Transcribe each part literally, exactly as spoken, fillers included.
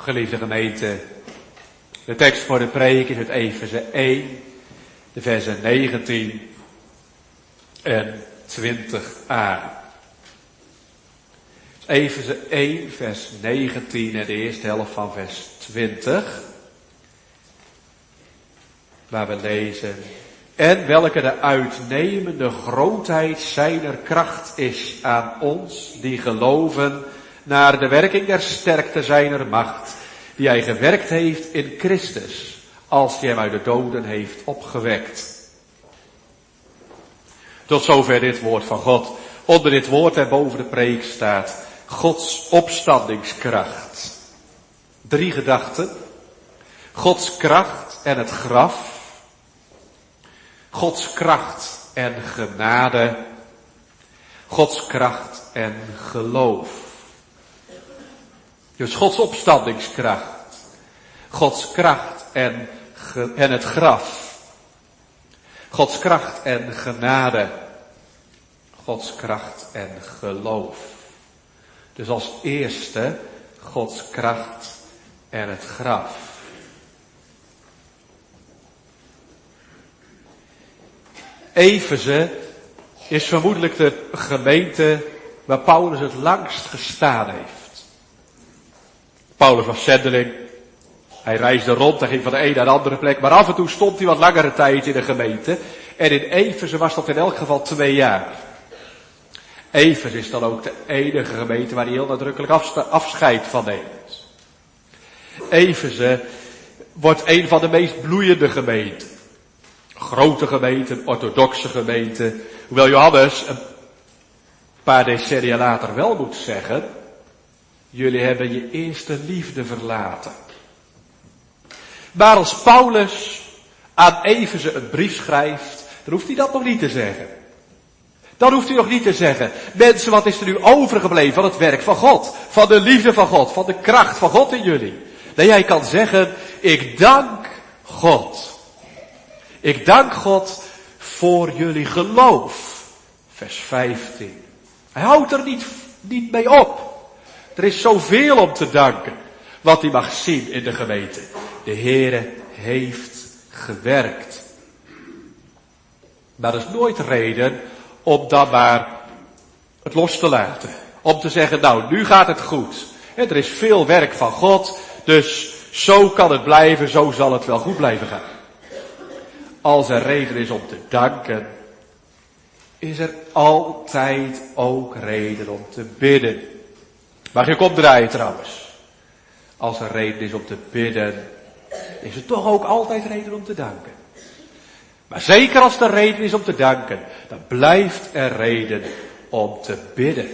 Geliefde gemeente, de tekst voor de preek is uit Efeze één, de versen negentien en twintig a. Efeze één, vers negentien en de eerste helft van vers twintig, waar we lezen: En welke de uitnemende grootheid zijner kracht is aan ons, die geloven, naar de werking der sterkte zijner macht, die hij gewerkt heeft in Christus, als hij hem uit de doden heeft opgewekt. Tot zover dit woord van God. Onder dit woord en boven de preek staat Gods opstandingskracht. Drie gedachten. Gods kracht en het graf. Gods kracht en genade. Gods kracht en geloof. Dus Gods opstandingskracht. Gods kracht en, ge, en het graf. Gods kracht en genade. Gods kracht en geloof. Dus als eerste Gods kracht en het graf. Efeze is vermoedelijk de gemeente waar Paulus het langst gestaan heeft. Paulus was zendeling. Hij reisde rond, hij ging van de een naar de andere plek, maar af en toe stond hij wat langere tijd in de gemeente. En in Efeze was dat in elk geval twee jaar. Efeze is dan ook de enige gemeente waar hij heel nadrukkelijk afscheid van neemt. Efeze wordt een van de meest bloeiende gemeenten. Grote gemeente, orthodoxe gemeente. Hoewel Johannes een paar decennia later wel moet zeggen: jullie hebben je eerste liefde verlaten. Maar als Paulus aan Efeze een brief schrijft, dan hoeft hij dat nog niet te zeggen. Dan hoeft hij nog niet te zeggen: mensen, wat is er nu overgebleven van het werk van God? Van de liefde van God, van de kracht van God in jullie. Nee, hij kan zeggen: ik dank God. Ik dank God voor jullie geloof. Vers vijftien. Hij houdt er niet, niet mee op. Er is zoveel om te danken wat hij mag zien in de gemeente. De Heere heeft gewerkt. Maar dat is nooit reden om dan maar het los te laten. Om te zeggen: nou, nu gaat het goed. Er is veel werk van God, dus zo kan het blijven, zo zal het wel goed blijven gaan. Als er reden is om te danken, is er altijd ook reden om te bidden. Mag ik opdraaien trouwens? Als er reden is om te bidden, is er toch ook altijd reden om te danken. Maar zeker als er reden is om te danken, dan blijft er reden om te bidden.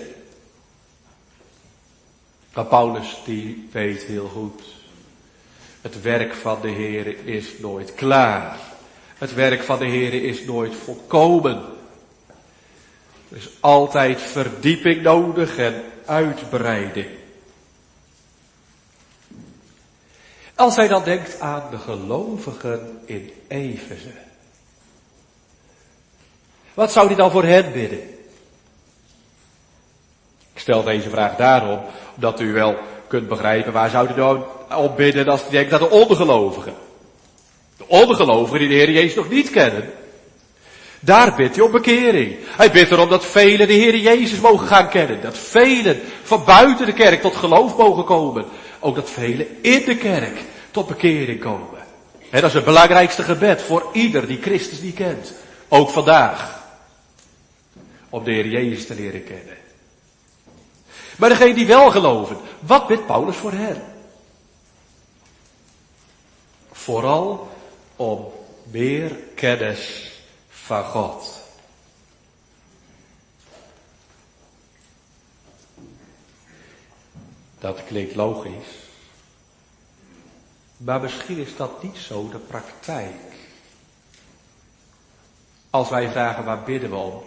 Maar Paulus die weet heel goed: het werk van de Heere is nooit klaar. Het werk van de Heere is nooit volkomen. Er is altijd verdieping nodig en uitbreiding. Als hij dan denkt aan de gelovigen in Efeze, wat zou hij dan voor hen bidden? Ik stel deze vraag daarom, omdat u wel kunt begrijpen: waar zou hij dan op bidden als hij denkt aan de ongelovigen? De ongelovigen die de Heer Jezus nog niet kennen. Daar bidt hij om bekering. Hij bidt erom dat velen de Heer Jezus mogen gaan kennen. Dat velen van buiten de kerk tot geloof mogen komen. Ook dat velen in de kerk tot bekering komen. He, dat is het belangrijkste gebed voor ieder die Christus niet kent. Ook vandaag. Om de Heer Jezus te leren kennen. Maar degenen die wel geloven, wat bidt Paulus voor hen? Vooral om meer kennis van God. Dat klinkt logisch. Maar misschien is dat niet zo de praktijk. Als wij vragen: waar bidden we om?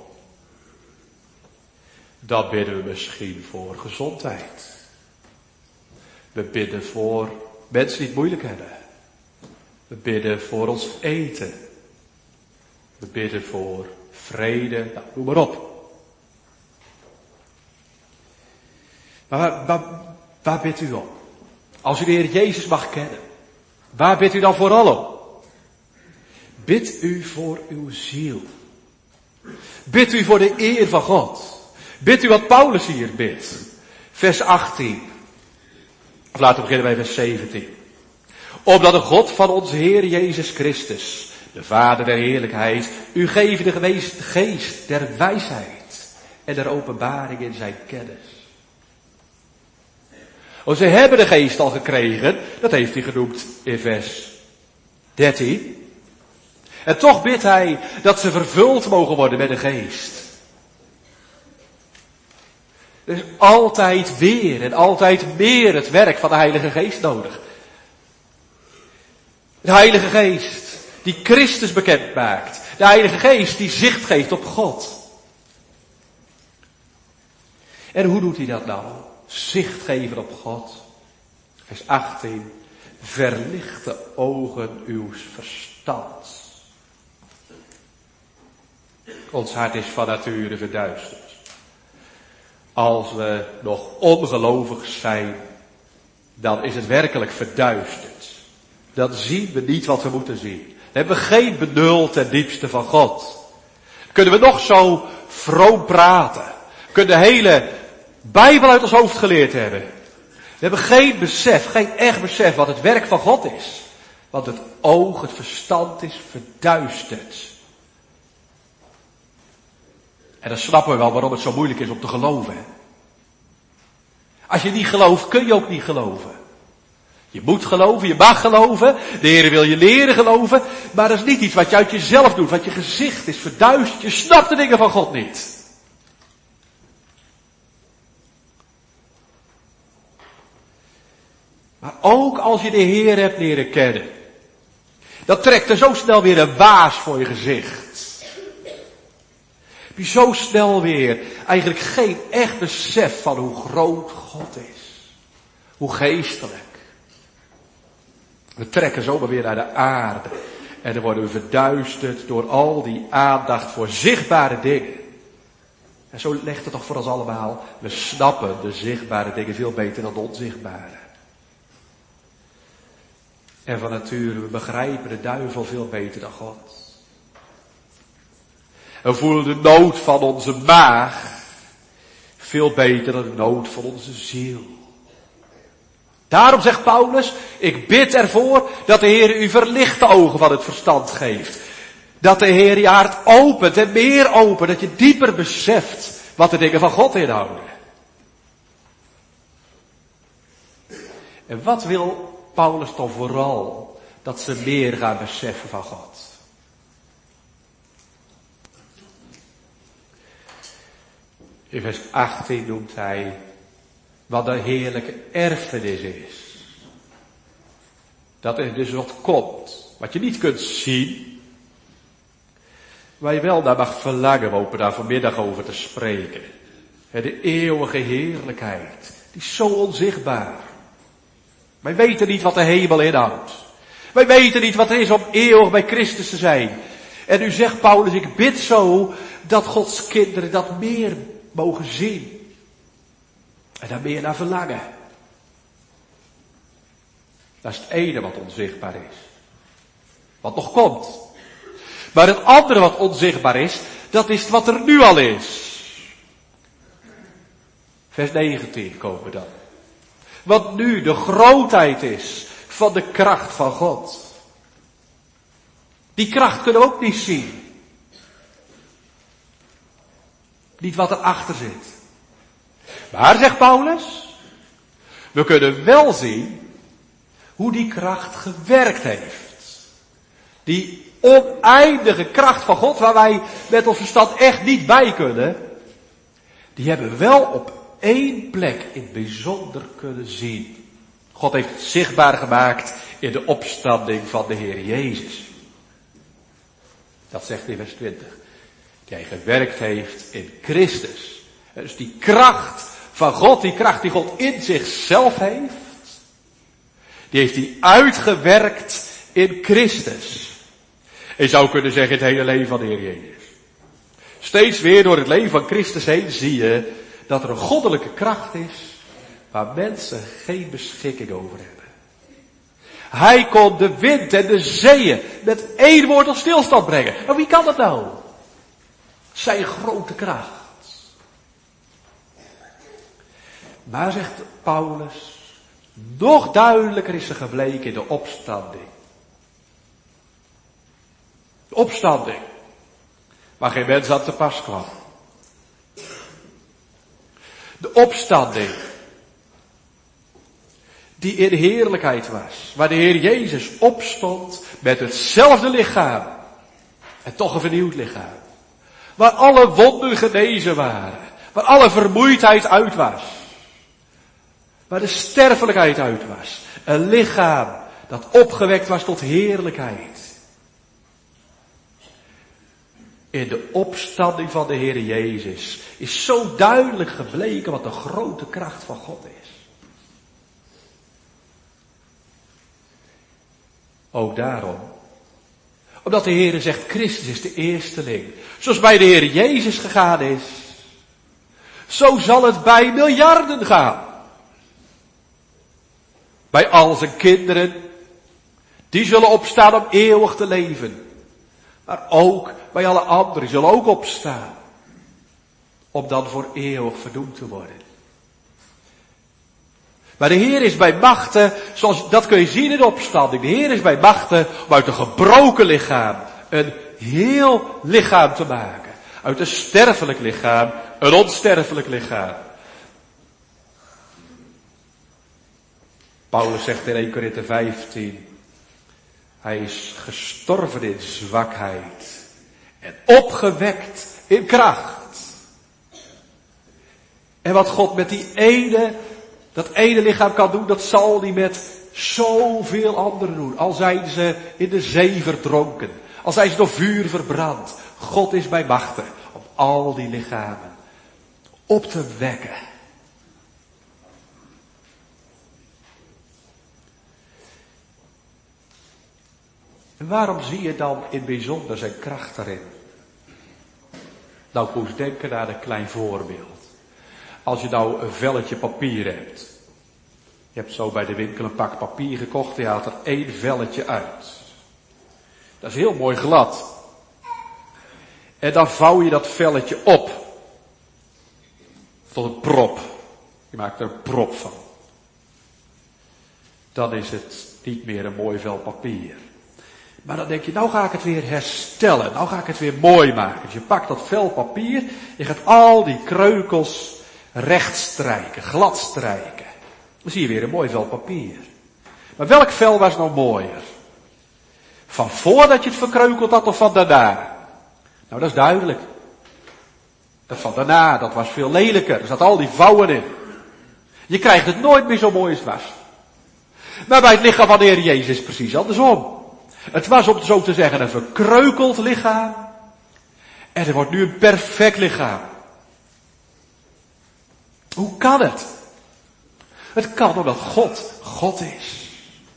Dan bidden we misschien voor gezondheid. We bidden voor mensen die het moeilijk hebben. We bidden voor ons eten. We bidden voor vrede, nou, noem maar op. Maar waar, waar, waar bidt u om? Als u de Heer Jezus mag kennen, waar bidt u dan vooral om? Bid u voor uw ziel. Bid u voor de eer van God. Bid u wat Paulus hier bidt. Vers achttien. Of laten we beginnen bij vers zeventien. Opdat de God van onze Heer Jezus Christus, de Vader der heerlijkheid, u geven de geweest geest der wijsheid en der openbaring in zijn kennis. Oh, ze hebben de geest al gekregen, dat heeft hij genoemd in vers dertien. En toch bidt hij dat ze vervuld mogen worden met de geest. Er is altijd weer en altijd meer het werk van de Heilige Geest nodig. De Heilige Geest die Christus bekend maakt. De Heilige Geest die zicht geeft op God. En hoe doet hij dat nou? Zicht geven op God. Vers achttien. Verlicht de ogen uws verstands. Ons hart is van nature verduisterd. Als we nog ongelovig zijn, dan is het werkelijk verduisterd. Dan zien we niet wat we moeten zien. Dan hebben we geen benul ten diepste van God. Kunnen we nog zo vroom praten. Kunnen de hele Bijbel uit ons hoofd geleerd hebben. We hebben geen besef, geen echt besef wat het werk van God is. Want het oog, het verstand is verduisterd. En dan snappen we wel waarom het zo moeilijk is om te geloven. Hè? Als je niet gelooft, kun je ook niet geloven. Je moet geloven, je mag geloven. De Heer wil je leren geloven. Maar dat is niet iets wat je uit jezelf doet. Want je gezicht is verduisterd. Je snapt de dingen van God niet. Maar ook als je de Heer hebt leren kennen. Dan trekt er zo snel weer een waas voor je gezicht. Heb je zo snel weer eigenlijk geen echt besef van hoe groot God is. Hoe geestelijk. We trekken zomaar weer naar de aarde. En dan worden we verduisterd door al die aandacht voor zichtbare dingen. En zo legt het toch voor ons allemaal. We snappen de zichtbare dingen veel beter dan de onzichtbare. En van nature, we begrijpen de duivel veel beter dan God. We voelen de nood van onze maag veel beter dan de nood van onze ziel. Daarom zegt Paulus, ik bid ervoor dat de Heer u verlichte ogen van het verstand geeft. Dat de Heer je hart opent en meer opent, dat je dieper beseft wat de dingen van God inhouden. En wat wil Paulus dan vooral? Dat ze meer gaan beseffen van God. In vers achttien noemt hij wat de heerlijke erfenis is. Dat er dus wat komt, wat je niet kunt zien, waar je wel naar mag verlangen, we hopen daar vanmiddag over te spreken. De eeuwige heerlijkheid, die is zo onzichtbaar. Wij weten niet wat de hemel inhoudt. Wij weten niet wat het is om eeuwig bij Christus te zijn. En nu zegt Paulus, ik bid zo dat Gods kinderen dat meer mogen zien. En daar meer naar verlangen. Dat is het ene wat onzichtbaar is. Wat nog komt. Maar het andere wat onzichtbaar is, dat is wat er nu al is. Vers negentien komen we dan. Wat nu de grootheid is van de kracht van God. Die kracht kunnen we ook niet zien. Niet wat erachter zit. Maar, zegt Paulus, we kunnen wel zien hoe die kracht gewerkt heeft. Die oneindige kracht van God, waar wij met ons verstand echt niet bij kunnen, die hebben we wel op één plek in het bijzonder kunnen zien. God heeft het zichtbaar gemaakt in de opstanding van de Heer Jezus. Dat zegt in vers twintig. Die hij gewerkt heeft in Christus. Dus die kracht van God, die kracht die God in zichzelf heeft, die heeft hij uitgewerkt in Christus. Je zou kunnen zeggen het hele leven van de Heer Jezus. Steeds weer door het leven van Christus heen zie je dat er een goddelijke kracht is waar mensen geen beschikking over hebben. Hij kon de wind en de zeeën met één woord tot stilstand brengen. Maar wie kan dat nou? Zijn grote kracht. Maar zegt Paulus, nog duidelijker is er gebleken in de opstanding. De opstanding, waar geen mens aan te pas kwam. De opstanding, die in heerlijkheid was, waar de Heer Jezus opstond met hetzelfde lichaam, en toch een vernieuwd lichaam. Waar alle wonden genezen waren, waar alle vermoeidheid uit was. Waar de sterfelijkheid uit was. Een lichaam dat opgewekt was tot heerlijkheid. In de opstanding van de Heer Jezus is zo duidelijk gebleken wat de grote kracht van God is. Ook daarom. Omdat de Heer zegt, Christus is de eersteling. Zoals bij de Heer Jezus gegaan is. Zo zal het bij miljarden gaan. Bij al zijn kinderen. Die zullen opstaan om eeuwig te leven. Maar ook bij alle anderen, die zullen ook opstaan. Om dan voor eeuwig verdoemd te worden. Maar de Heer is bij machten, zoals dat kun je zien in de opstanding. De Heer is bij machten om uit een gebroken lichaam een heel lichaam te maken. Uit een sterfelijk lichaam een onsterfelijk lichaam. Paulus zegt in Eerste Korinthe vijftien. Hij is gestorven in zwakheid. En opgewekt in kracht. En wat God met die ene, dat ene lichaam kan doen, dat zal hij met zoveel anderen doen. Al zijn ze in de zee verdronken. Al zijn ze door vuur verbrand. God is bij machten om al die lichamen op te wekken. En waarom zie je dan in het bijzonder zijn kracht daarin? Nou, ik moest denken aan een klein voorbeeld. Als je nou een velletje papier hebt. Je hebt zo bij de winkel een pak papier gekocht en je haalt er één velletje uit. Dat is heel mooi glad. En dan vouw je dat velletje op. Tot een prop. Je maakt er een prop van. Dan is het niet meer een mooi vel papier. Maar dan denk je, nou ga ik het weer herstellen. Nou ga ik het weer mooi maken. Dus je pakt dat vel papier. Je gaat al die kreukels recht strijken, glad strijken. Dan zie je weer een mooi vel papier. Maar welk vel was nou mooier? Van voordat je het verkreukeld had of van daarna? Nou, dat is duidelijk. Dat van daarna, dat was veel lelijker. Er zat al die vouwen in. Je krijgt het nooit meer zo mooi als het was. Maar bij het lichaam van de Heer Jezus is precies andersom. Het was, om zo te zeggen, een verkreukeld lichaam. En er wordt nu een perfect lichaam. Hoe kan het? Het kan omdat God, God is.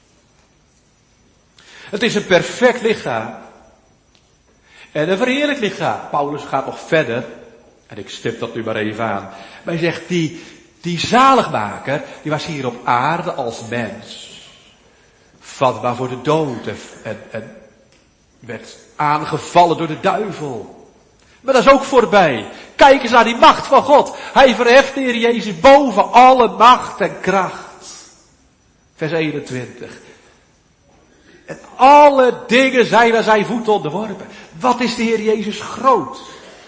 Het is een perfect lichaam. En een verheerlijk lichaam. Paulus gaat nog verder. En ik stip dat nu maar even aan. Maar hij zegt, die, die zaligmaker, die was hier op aarde als mens. Vatbaar voor de dood. En, en, en werd aangevallen door de duivel. Maar dat is ook voorbij. Kijk eens naar die macht van God. Hij verheft de Heer Jezus boven alle macht en kracht. Vers eenentwintig. En alle dingen zijn aan zijn voeten onderworpen. Wat is de Heer Jezus groot?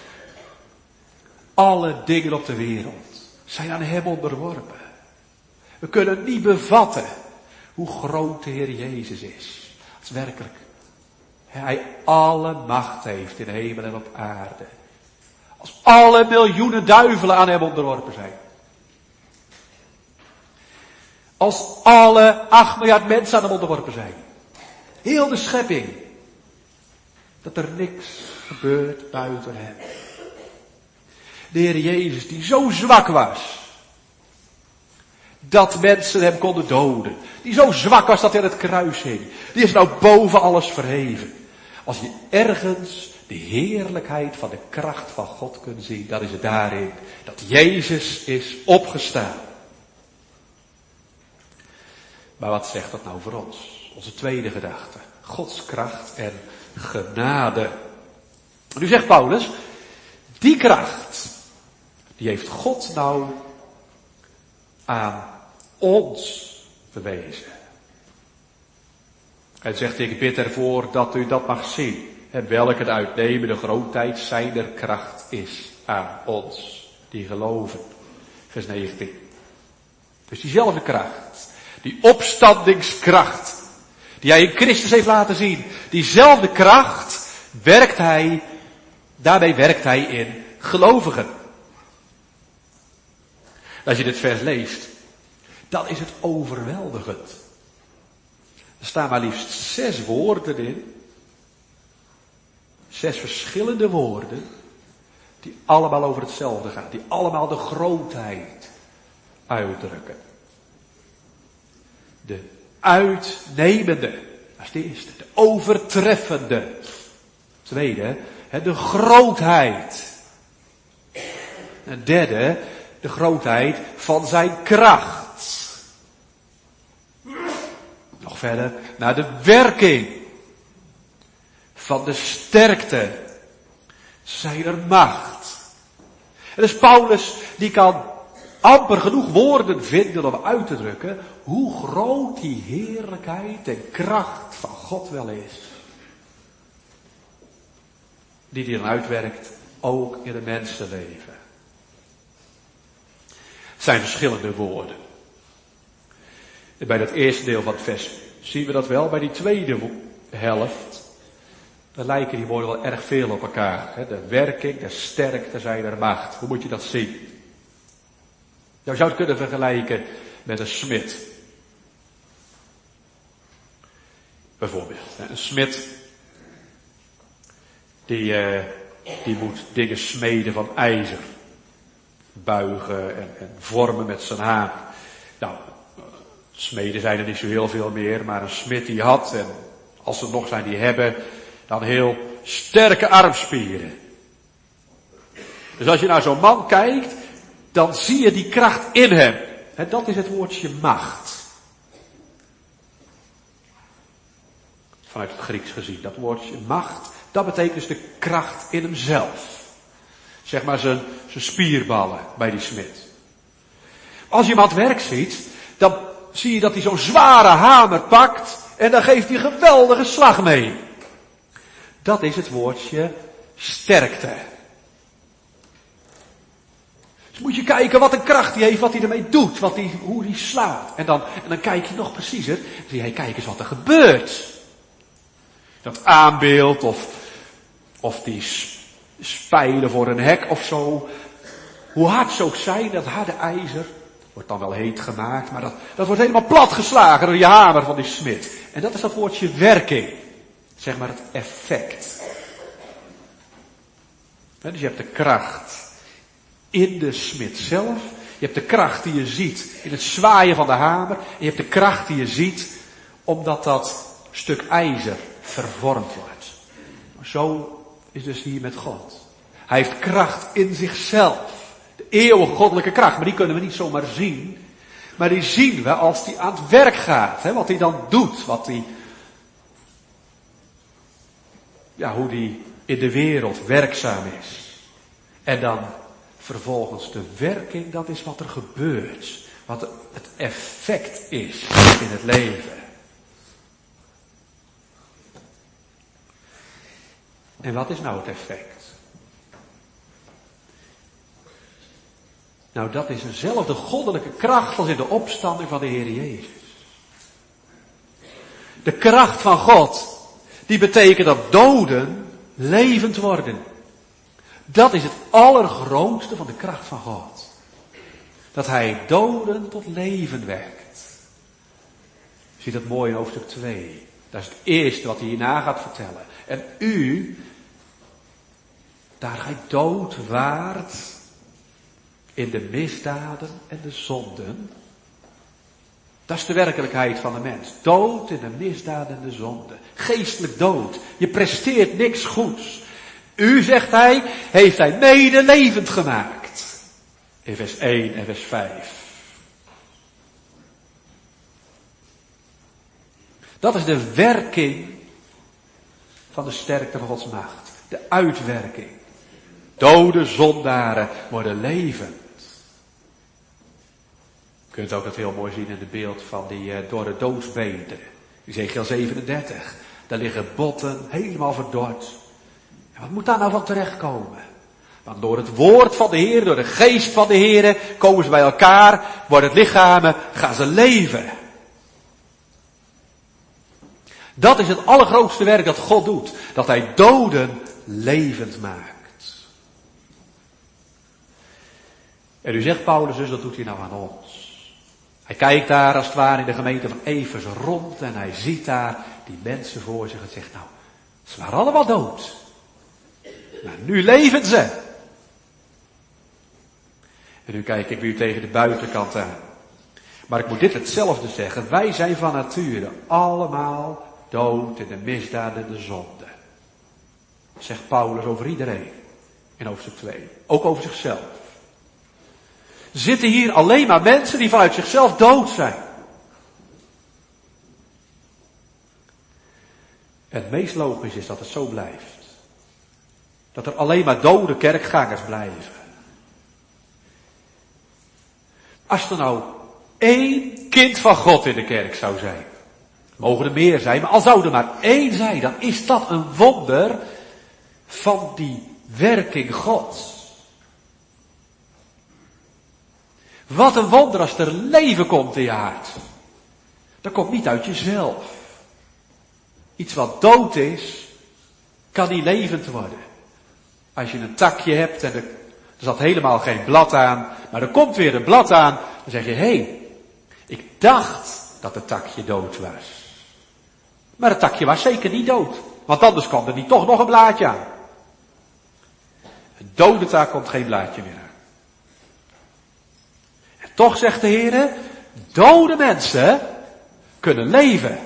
Alle dingen op de wereld zijn aan hem onderworpen. We kunnen niet bevatten hoe groot de Heer Jezus is. Dat is werkelijk. Hij alle macht heeft in hemel en op aarde. Als alle miljoenen duivelen aan hem onderworpen zijn. Als alle acht miljard mensen aan hem onderworpen zijn. Heel de schepping. Dat er niks gebeurt buiten hem. De Heer Jezus die zo zwak was. Dat mensen hem konden doden. Die zo zwak was dat hij aan het kruis hing. Die is nou boven alles verheven. Als je ergens de heerlijkheid van de kracht van God kunt zien, dan is het daarin dat Jezus is opgestaan. Maar wat zegt dat nou voor ons? Onze tweede gedachte. Gods kracht en genade. Nu zegt Paulus, die kracht, die heeft God nou aan ons bewezen. Hij zegt, ik bid ervoor dat u dat mag zien. En welke de uitnemende grootheid zijner kracht is aan ons, die geloven. Vers negentien. Dus diezelfde kracht, die opstandingskracht, die hij in Christus heeft laten zien, diezelfde kracht werkt hij, daarmee werkt hij in gelovigen. Als je dit vers leest, dan is het overweldigend. Er staan maar liefst zes woorden in. Zes verschillende woorden, die allemaal over hetzelfde gaan. Die allemaal de grootheid uitdrukken. De uitnemende, dat is de eerste. De overtreffende. Tweede, de grootheid. En derde, de grootheid van zijn kracht. Nog verder, naar de werking van de sterkte zijner macht. En dus Paulus, die kan amper genoeg woorden vinden om uit te drukken hoe groot die heerlijkheid en kracht van God wel is. Die die dan uitwerkt, ook in het mensenleven. Het zijn verschillende woorden. En bij dat eerste deel van het vers zien we dat wel. Bij die tweede helft, dan lijken die woorden wel erg veel op elkaar. Hè? De werking, de sterkte zijner macht. Hoe moet je dat zien? Nou, je zou het kunnen vergelijken met een smid. Bijvoorbeeld. Een smid, die, uh, die moet dingen smeden van ijzer. Buigen en, en vormen met zijn haan. Nou, smeden zijn er niet zo heel veel meer, maar een smid die had, en als er nog zijn die hebben, dan heel sterke armspieren. Dus als je naar zo'n man kijkt, dan zie je die kracht in hem. En dat is het woordje macht. Vanuit het Grieks gezien, dat woordje macht, dat betekent dus de kracht in hemzelf. Zeg maar zijn, zijn spierballen bij die smid. Als je hem aan het werk ziet, dan zie je dat hij zo'n zware hamer pakt en dan geeft hij een geweldige slag mee. Dat is het woordje sterkte. Dus moet je kijken wat een kracht hij heeft, wat hij ermee doet, wat hij, hoe hij slaat. En dan, en dan kijk je nog preciezer, dan zie je, kijk eens wat er gebeurt. Dat aanbeeld of, of die spijlen voor een hek of zo. Hoe hard ze ook zijn, dat harde ijzer, wordt dan wel heet gemaakt, maar dat, dat wordt helemaal plat geslagen door die hamer van die smid. En dat is dat woordje werking. Zeg maar het effect. He, dus je hebt de kracht in de smid zelf. Je hebt de kracht die je ziet in het zwaaien van de hamer. En je hebt de kracht die je ziet omdat dat stuk ijzer vervormd wordt. Zo is dus hier met God. Hij heeft kracht in zichzelf. De eeuwige goddelijke kracht. Maar die kunnen we niet zomaar zien. Maar die zien we als hij aan het werk gaat. Hè, wat hij dan doet. Wat hij, ja, hoe hij in de wereld werkzaam is. En dan vervolgens de werking. Dat is wat er gebeurt. Wat het effect is in het leven. En wat is nou het effect? Nou, dat is eenzelfde goddelijke kracht als in de opstanding van de Heer Jezus. De kracht van God, die betekent dat doden levend worden. Dat is het allergrootste van de kracht van God. Dat Hij doden tot leven wekt. Je ziet dat mooi in hoofdstuk twee. Dat is het eerste wat hij hierna gaat vertellen. En u, daar gij dood waart in de misdaden en de zonden. Dat is de werkelijkheid van de mens. Dood in de misdaden en de zonden. Geestelijk dood. Je presteert niks goeds. U, zegt hij, heeft hij mede levend gemaakt. In vers één en vers vijf. Dat is de werking van de sterkte van Gods macht. De uitwerking. Dode zondaren worden levend. Je kunt ook dat heel mooi zien in het beeld van die uh, dorre doodsbeenderen. Ezechiel zevenendertig. Daar liggen botten helemaal verdord. En wat moet daar nou van terechtkomen? Want door het woord van de Heer, door de geest van de Heer, komen ze bij elkaar, worden het lichamen, gaan ze leven. Dat is het allergrootste werk dat God doet. Dat hij doden levend maakt. En u zegt Paulus dus, dat doet hij nou aan ons. Hij kijkt daar als het ware in de gemeente van Efeze rond en hij ziet daar die mensen voor zich en zegt, nou, ze waren allemaal dood. Maar nu leven ze. En nu kijk ik weer tegen de buitenkant aan. Maar ik moet dit hetzelfde zeggen. Wij zijn van nature allemaal dood in de misdaad en de zonde. Zegt Paulus over iedereen. In hoofdstuk twee. Ook over zichzelf. Zitten hier alleen maar mensen die vanuit zichzelf dood zijn. En het meest logisch is dat het zo blijft. Dat er alleen maar dode kerkgangers blijven. Als er nou één kind van God in de kerk zou zijn. Mogen er meer zijn, maar al zou er maar één zijn, dan is dat een wonder van die werking Gods. Wat een wonder als er leven komt in je hart. Dat komt niet uit jezelf. Iets wat dood is, kan niet levend worden. Als je een takje hebt en er, er zat helemaal geen blad aan, maar er komt weer een blad aan, dan zeg je, hé, hey, ik dacht dat het takje dood was. Maar het takje was zeker niet dood, want anders kwam er niet toch nog een blaadje aan. Een dode tak komt geen blaadje meer aan. En toch zegt de Heer, dode mensen kunnen leven.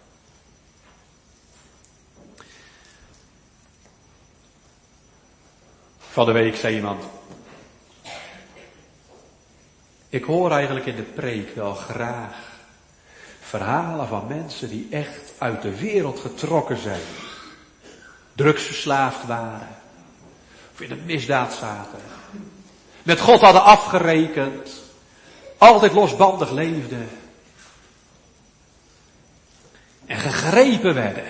Van de week zei iemand, ik hoor eigenlijk in de preek wel graag verhalen van mensen die echt uit de wereld getrokken zijn. Drugsverslaafd waren. Of in een misdaad zaten. Met God hadden afgerekend. Altijd losbandig leefden. En gegrepen werden.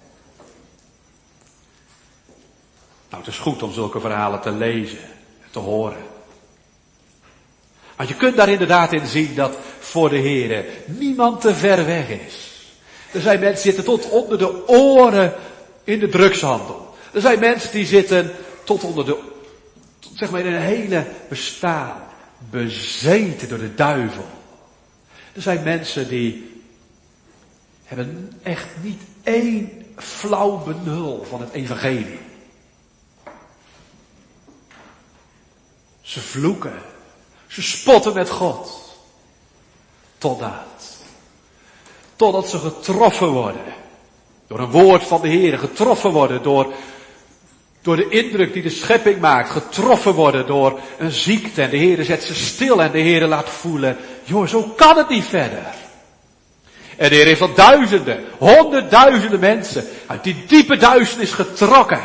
Nou, het is goed om zulke verhalen te lezen en te horen. Want je kunt daar inderdaad in zien dat voor de Heer niemand te ver weg is. Er zijn mensen die zitten tot onder de oren in de drugshandel. Er zijn mensen die zitten tot onder de, tot zeg maar in een hele bestaan, bezeten door de duivel. Er zijn mensen die hebben echt niet één flauw benul van het evangelie. Ze vloeken. Ze spotten met God. Totdat. Totdat ze getroffen worden. Door een woord van de Heer. Getroffen worden door, door de indruk die de schepping maakt. Getroffen worden door een ziekte. En de Heer zet ze stil en de Heer laat voelen. Joh, zo kan het niet verder. En de Heer heeft al duizenden, honderdduizenden mensen uit die diepe duisternis getrokken.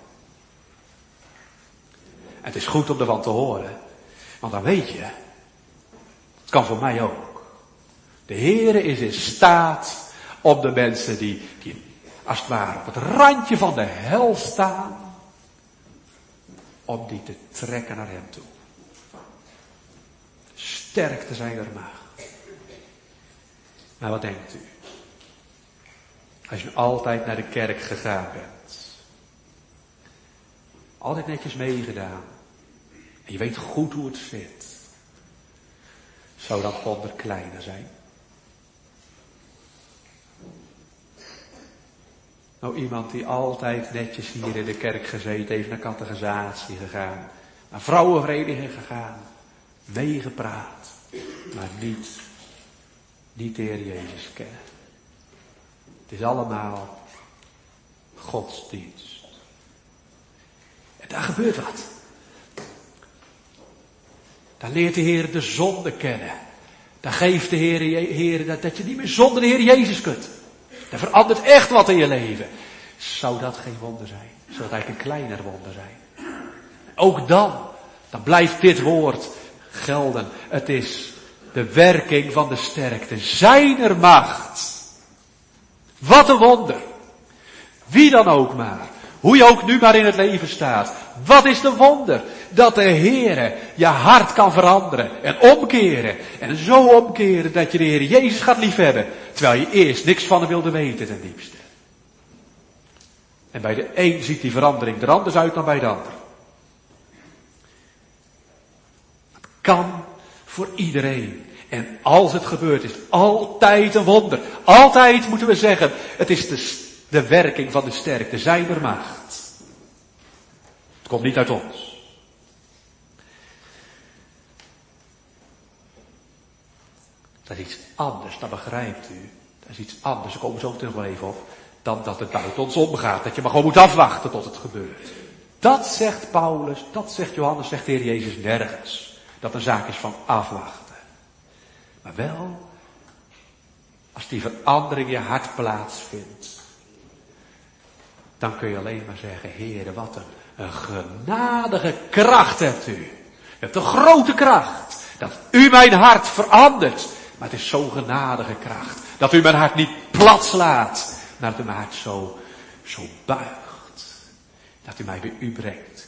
En het is goed om ervan te horen. Want dan weet je, het kan voor mij ook. De Heere is in staat om de mensen die, die als het ware op het randje van de hel staan, om die te trekken naar hem toe. Sterk te zijn er macht. Maar wat denkt u? Als je altijd naar de kerk gegaan bent. Altijd netjes meegedaan. En je weet goed hoe het zit. Zou dat wonder kleiner zijn? Nou, iemand die altijd netjes hier in de kerk gezeten heeft, naar catechisatie gegaan, naar vrouwenvereniging gegaan, meegepraat, maar niet, niet de Heer Jezus kennen. Het is allemaal godsdienst. En daar gebeurt wat. Dan leert de Heer de zonde kennen. Dan geeft de Heer, Heer dat, dat je niet meer zonder de Heer Jezus kunt. Er verandert echt wat in je leven. Zou dat geen wonder zijn? Zou dat eigenlijk een kleiner wonder zijn? Ook dan, dan blijft dit woord gelden. Het is de werking van de sterkte. Zijner macht. Wat een wonder. Wie dan ook maar. Hoe je ook nu maar in het leven staat. Wat is de wonder? Dat de Heere je hart kan veranderen. En omkeren. En zo omkeren dat je de Heer Jezus gaat liefhebben. Terwijl je eerst niks van hem wilde weten ten diepste. En bij de een ziet die verandering er anders uit dan bij de ander. Het kan voor iedereen. En als het gebeurt is het altijd een wonder. Altijd moeten we zeggen, het is de, de werking van de sterkte, zijner macht. Het komt niet uit ons. Dat is iets anders, dat begrijpt u. Dat is iets anders, daar komen we zo terug wel even op. Dan dat het buiten ons omgaat. Dat je maar gewoon moet afwachten tot het gebeurt. Dat zegt Paulus, dat zegt Johannes, zegt de Heer Jezus nergens. Dat een zaak is van afwachten. Maar wel, als die verandering in je hart plaatsvindt. Dan kun je alleen maar zeggen, Heere, wat een, een genadige kracht hebt u. Je hebt een grote kracht. Dat u mijn hart verandert. Maar het is zo'n genadige kracht. Dat u mijn hart niet plat slaat. Maar dat u mijn hart zo, zo buigt. Dat u mij bij u brengt.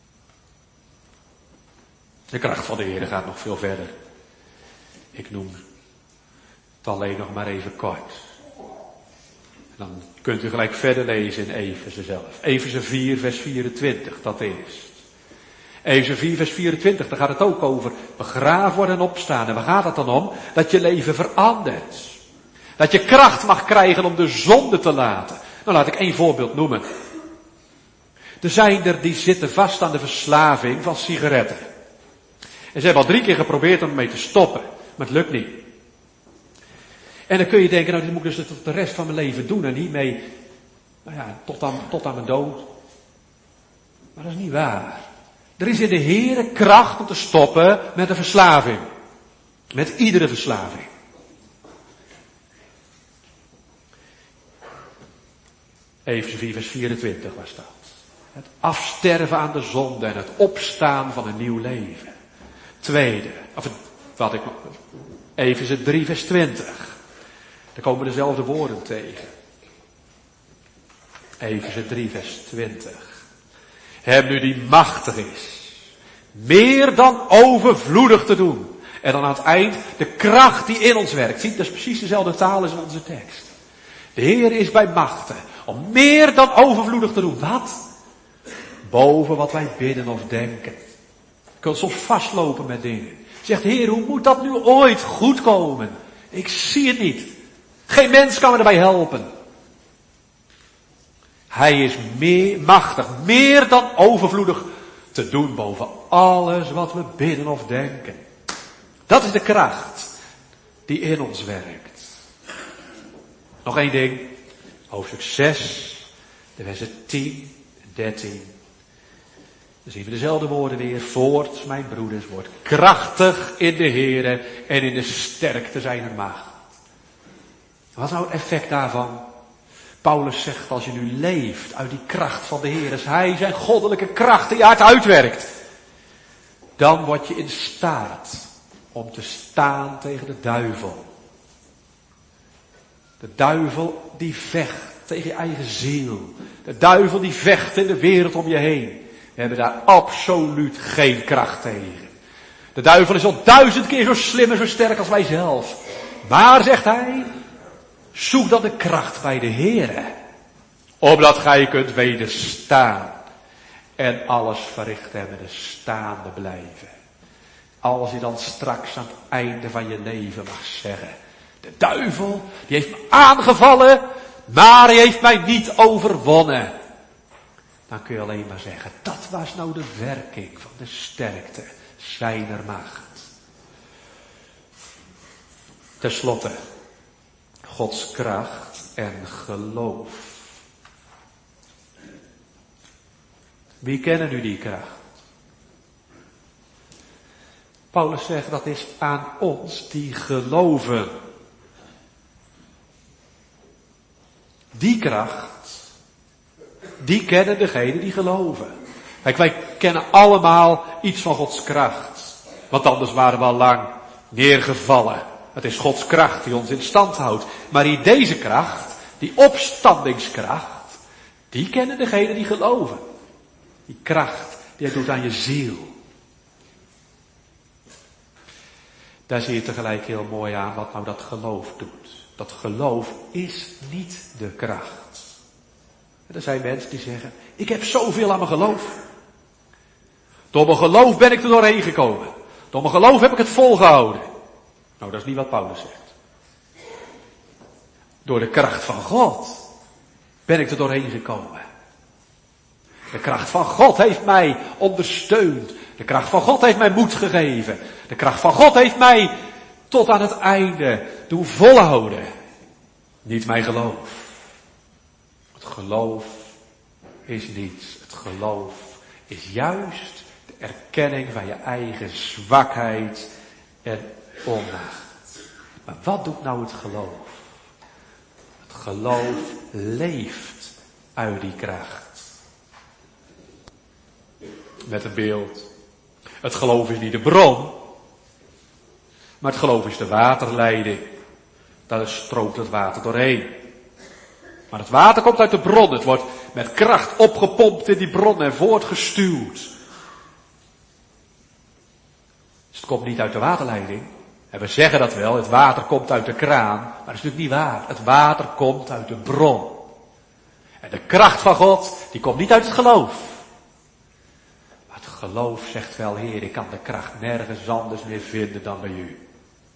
De kracht van de Heer gaat nog veel verder. Ik noem het alleen nog maar even kort. En dan kunt u gelijk verder lezen in Efeze zelf. Efeze vier vers vierentwintig, dat is. Efeze vier vers vierentwintig, daar gaat het ook over begraven worden en opstaan. En waar gaat het dan om? Dat je leven verandert. Dat je kracht mag krijgen om de zonde te laten. Nou, laat ik één voorbeeld noemen. Er zijn er die zitten vast aan de verslaving van sigaretten. En ze hebben al drie keer geprobeerd om ermee te stoppen. Maar het lukt niet. En dan kun je denken, nou dit moet ik dus de rest van mijn leven doen. En hiermee, nou ja, tot aan, tot aan mijn dood. Maar dat is niet waar. Er is in de Heere kracht om te stoppen met de verslaving. Met iedere verslaving. Efeze vier vers vierentwintig was dat. Het afsterven aan de zonde en het opstaan van een nieuw leven. Tweede, of wat ik, Efeze drie vers twintig. Daar komen dezelfde woorden tegen. Efeze drie vers twintig. Hem nu die machtig is, meer dan overvloedig te doen. En dan aan het eind de kracht die in ons werkt. Ziet, dat is precies dezelfde taal als in onze tekst. De Heer is bij machten om meer dan overvloedig te doen. Wat? Boven wat wij bidden of denken. Je kunt soms vastlopen met dingen. Zegt, Heer, hoe moet dat nu ooit goed komen? Ik zie het niet. Geen mens kan me erbij helpen. Hij is meer machtig, meer dan overvloedig te doen boven alles wat we bidden of denken. Dat is de kracht die in ons werkt. Nog één ding. Hoofdstuk zes, de versen tien en dertien. Dan zien we dezelfde woorden weer. Voort, mijn broeders, wordt krachtig in de Heere en in de sterkte zijner macht. Wat is nou het effect daarvan? Paulus zegt, als je nu leeft uit die kracht van de Heer, als Hij zijn goddelijke kracht in je hart uitwerkt, dan word je in staat om te staan tegen de duivel. De duivel die vecht tegen je eigen ziel. De duivel die vecht in de wereld om je heen. We hebben daar absoluut geen kracht tegen. De duivel is al duizend keer zo slim en zo sterk als wij zelf. Maar, zegt hij, zoek dan de kracht bij de Heere. Opdat gij kunt wederstaan. En alles verricht hebben, de staande blijven. Als je dan straks aan het einde van je leven mag zeggen. De duivel, die heeft me aangevallen, maar hij heeft mij niet overwonnen. Dan kun je alleen maar zeggen, dat was nou de werking van de sterkte zijner macht. Ten slotte, Gods kracht en geloof. Wie kennen nu die kracht? Paulus zegt, dat is aan ons die geloven. Die kracht, die kennen degenen die geloven. Kijk, wij kennen allemaal iets van Gods kracht. Want anders waren we al lang neergevallen. Het is Gods kracht die ons in stand houdt. Maar in deze kracht, die opstandingskracht, die kennen degenen die geloven. Die kracht die hij doet aan je ziel. Daar zie je tegelijk heel mooi aan wat nou dat geloof doet. Dat geloof is niet de kracht. En er zijn mensen die zeggen, ik heb zoveel aan mijn geloof. Door mijn geloof ben ik er doorheen gekomen. Door mijn geloof heb ik het volgehouden. Nou, dat is niet wat Paulus zegt. Door de kracht van God ben ik er doorheen gekomen. De kracht van God heeft mij ondersteund. De kracht van God heeft mij moed gegeven. De kracht van God heeft mij tot aan het einde doen volhouden. Niet mijn geloof. Het geloof is niets. Het geloof is juist de erkenning van je eigen zwakheid en onmacht. Maar wat doet nou het geloof? Het geloof leeft uit die kracht. Met een beeld. Het geloof is niet de bron, maar het geloof is de waterleiding. Daar stroomt het water doorheen. Maar het water komt uit de bron. Het wordt met kracht opgepompt in die bron en voortgestuwd. Dus het komt niet uit de waterleiding. En we zeggen dat wel, het water komt uit de kraan. Maar dat is natuurlijk niet waar. Het water komt uit de bron. En de kracht van God, die komt niet uit het geloof. Maar het geloof zegt wel, Heer, ik kan de kracht nergens anders meer vinden dan bij u.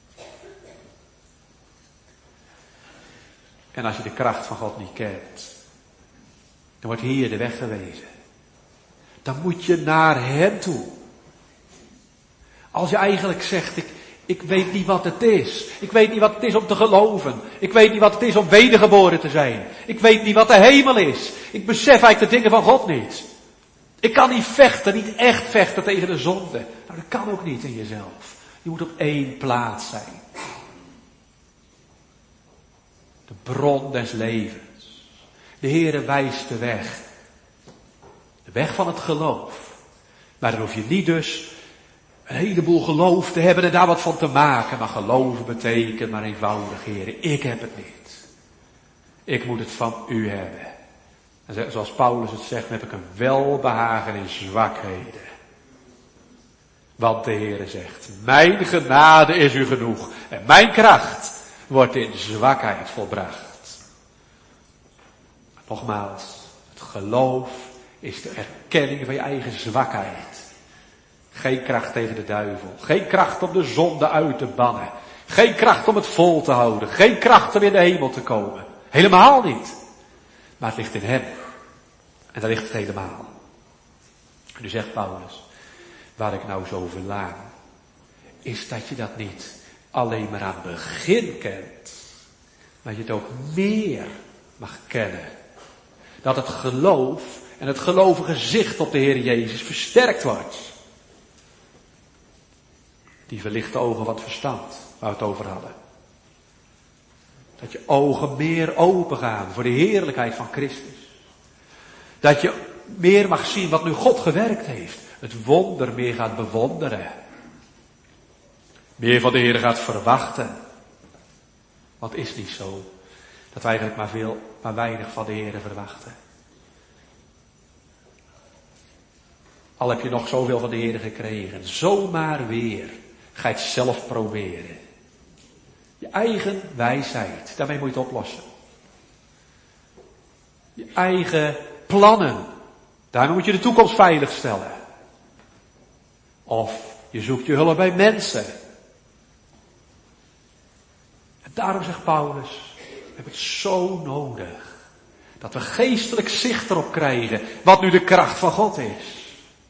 En als je de kracht van God niet kent, dan wordt hier de weg gewezen. Dan moet je naar hem toe. Als je eigenlijk zegt, ik, ik weet niet wat het is. Ik weet niet wat het is om te geloven. Ik weet niet wat het is om wedergeboren te zijn. Ik weet niet wat de hemel is. Ik besef eigenlijk de dingen van God niet. Ik kan niet vechten, niet echt vechten tegen de zonde. Nou, dat kan ook niet in jezelf. Je moet op één plaats zijn. De bron des levens. De Heere wijst de weg. De weg van het geloof. Maar dan hoef je niet dus een heleboel geloof te hebben en daar wat van te maken. Maar geloven betekent maar eenvoudig, Heere, ik heb het niet. Ik moet het van u hebben. En zoals Paulus het zegt, heb ik een welbehagen in zwakheden. Want de Heere zegt, mijn genade is u genoeg. En mijn kracht wordt in zwakheid volbracht. Nogmaals, het geloof is de erkenning van je eigen zwakheid. Geen kracht tegen de duivel. Geen kracht om de zonde uit te bannen. Geen kracht om het vol te houden. Geen kracht om in de hemel te komen. Helemaal niet. Maar het ligt in hem. En daar ligt het helemaal. En nu zegt Paulus, waar ik nou zo verlang, is dat je dat niet alleen maar aan het begin kent, maar je het ook meer mag kennen. Dat het geloof en het gelovige zicht op de Heer Jezus versterkt wordt. Die verlichte ogen van het verstand, waar we het over hadden. Dat je ogen meer open gaan voor de heerlijkheid van Christus. Dat je meer mag zien wat nu God gewerkt heeft. Het wonder meer gaat bewonderen. Meer van de Heer gaat verwachten. Want is niet zo dat wij eigenlijk maar veel, maar weinig van de Heer verwachten. Al heb je nog zoveel van de Heer gekregen, zomaar weer ga je het zelf proberen. Je eigen wijsheid, daarmee moet je het oplossen. Je eigen plannen, daarmee moet je de toekomst veilig stellen. Of je zoekt je hulp bij mensen. En daarom zegt Paulus, we hebben het zo nodig dat we geestelijk zicht erop krijgen wat nu de kracht van God is.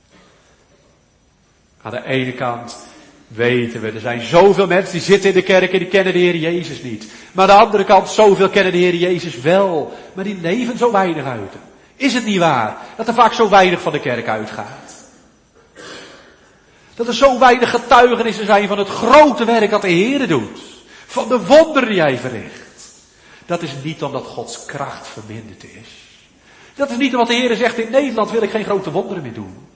Aan de ene kant weten we, er zijn zoveel mensen die zitten in de kerk en die kennen de Heer Jezus niet. Maar aan de andere kant, zoveel kennen de Heer Jezus wel, maar die leven zo weinig uit hem. Is het niet waar dat er vaak zo weinig van de kerk uitgaat? Dat er zo weinig getuigenissen zijn van het grote werk dat de Heer doet. Van de wonderen die hij verricht. Dat is niet omdat Gods kracht verminderd is. Dat is niet omdat de Heer zegt, in Nederland wil ik geen grote wonderen meer doen.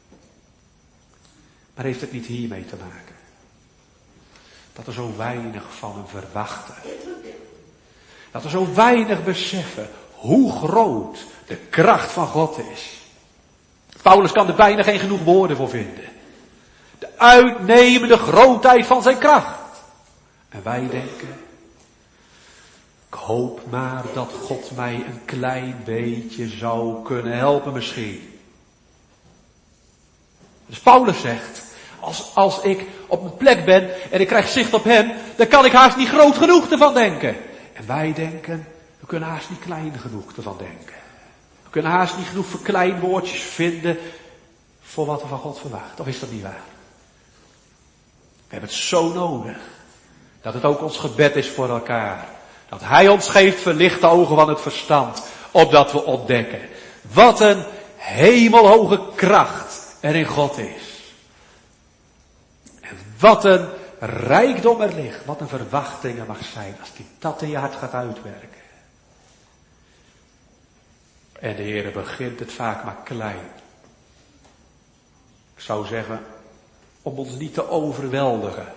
Maar heeft het niet hiermee te maken? Dat er zo weinig van hem verwachten. Dat er zo weinig beseffen hoe groot de kracht van God is. Paulus kan er bijna geen genoeg woorden voor vinden. De uitnemende grootheid van zijn kracht. En wij denken, ik hoop maar dat God mij een klein beetje zou kunnen helpen misschien. Dus Paulus zegt, als, als ik op een plek ben en ik krijg zicht op hem, dan kan ik haast niet groot genoeg ervan denken. En wij denken, we kunnen haast niet klein genoeg ervan denken. We kunnen haast niet genoeg verkleinwoordjes vinden voor wat we van God verwachten. Of is dat niet waar? We hebben het zo nodig dat het ook ons gebed is voor elkaar. Dat Hij ons geeft verlichte ogen van het verstand, opdat we ontdekken wat een hemelhoge kracht er in God is. En wat een rijkdom er ligt, wat een verwachting er mag zijn als die dat in je hart gaat uitwerken. En de Heer begint het vaak maar klein. Ik zou zeggen, om ons niet te overweldigen.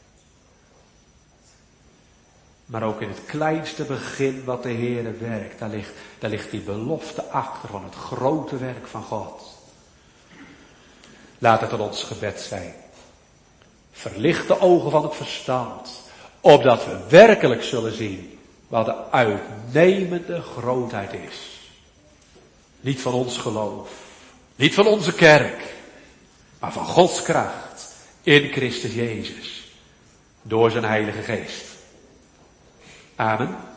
Maar ook in het kleinste begin wat de Heer werkt, daar ligt, daar ligt die belofte achter van het grote werk van God. Laat het dan ons gebed zijn. Verlicht de ogen van het verstand, opdat we werkelijk zullen zien wat de uitnemende grootheid is. Niet van ons geloof, niet van onze kerk, maar van Gods kracht in Christus Jezus, door zijn Heilige Geest. Amen.